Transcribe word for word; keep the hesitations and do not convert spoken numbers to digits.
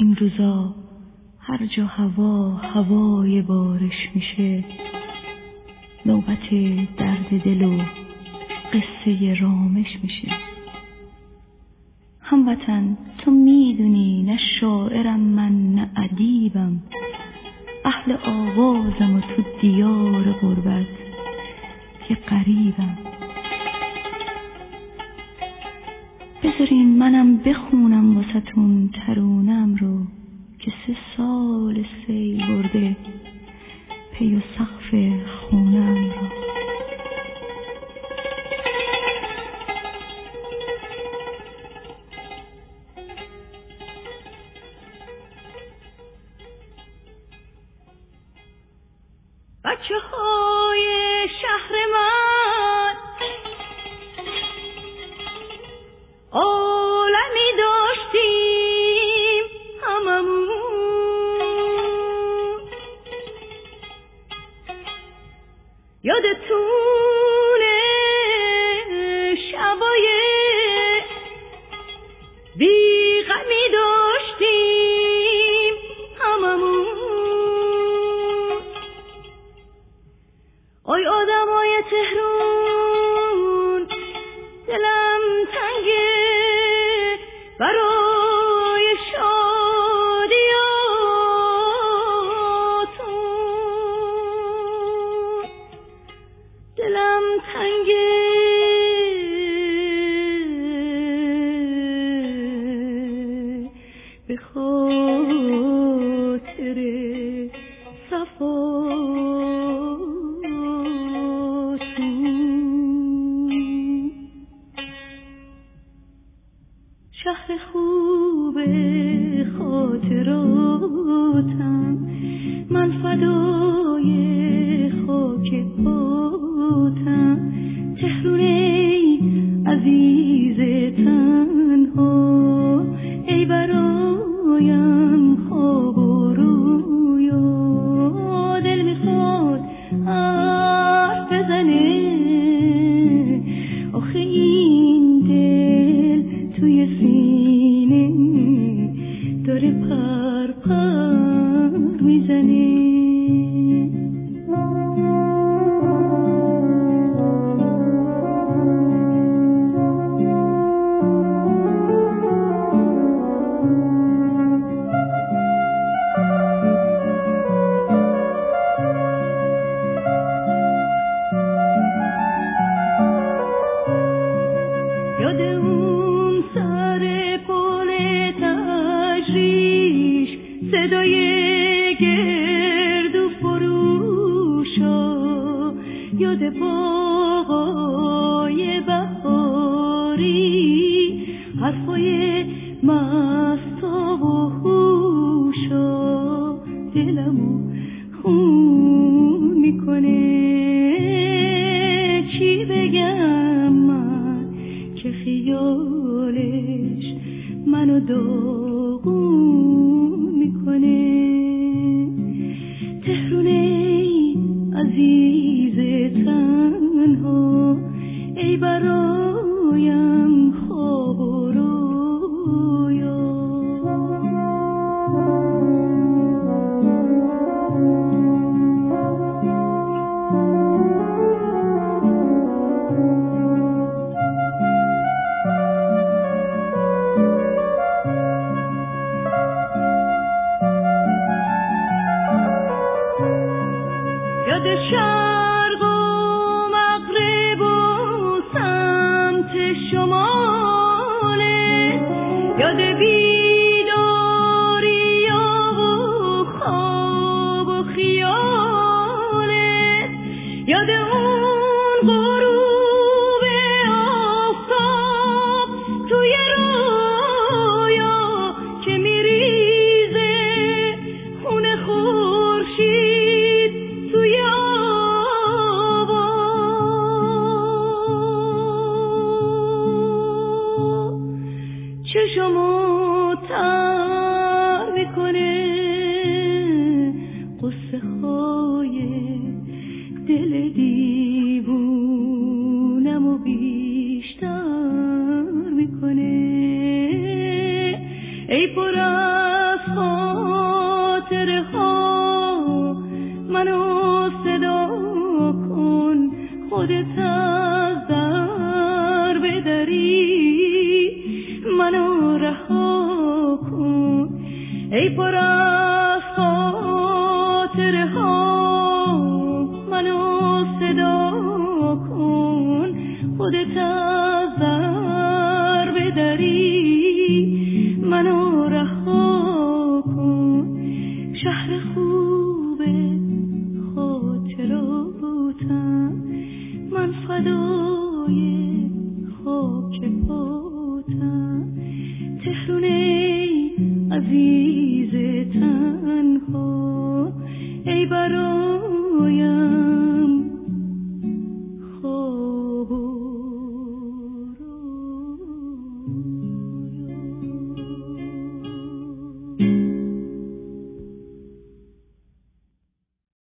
این روزا هر جا هوا هوای بارش میشه، نوبت درد دل و قصه رامش میشه. هموطن تو میدونی نه شاعرم من نه ادیبم، اهل آوازم و تو دیار غربت یه غریبم. بذارین منم بخونم واسه‌تون ترونم رو که سه سال سیل برده پی و سقف خونم رو. بچه های شهر من عالمی داشتیم هممون، یادتونه شبای بیغمی داشتیم هممون. آی آدمای تهرون دلم تنگه برای شادیاتون، دلم تنگه به خاطر صفاتون. شهر خوب خاطراتم، من فدای خاک پاتم. تهرون ای عزیز تنها، ای برایم خواب و رویا. دل میخواد حرف بزنه، آخه این دل توی سینه داره پر پر میزنه. یاد اون سر پل تجریش، صدای گردو فروشا، یاد باغای بهاری، حرفای مستا و هوشا. دلمو خون میکنه، چی بگم من که خیالش منو داغون میکنه. تهرون ای عزیز تنها، ای برایم خواب و رویا. خودت از در بدری منو رها کن ای پر از خاطره ها منو صدا کن خودت از در بدری منو رها کن شهر خوب خاطراتم من فدای خاک پاتم تهرون ای عزیز تنها ای برایم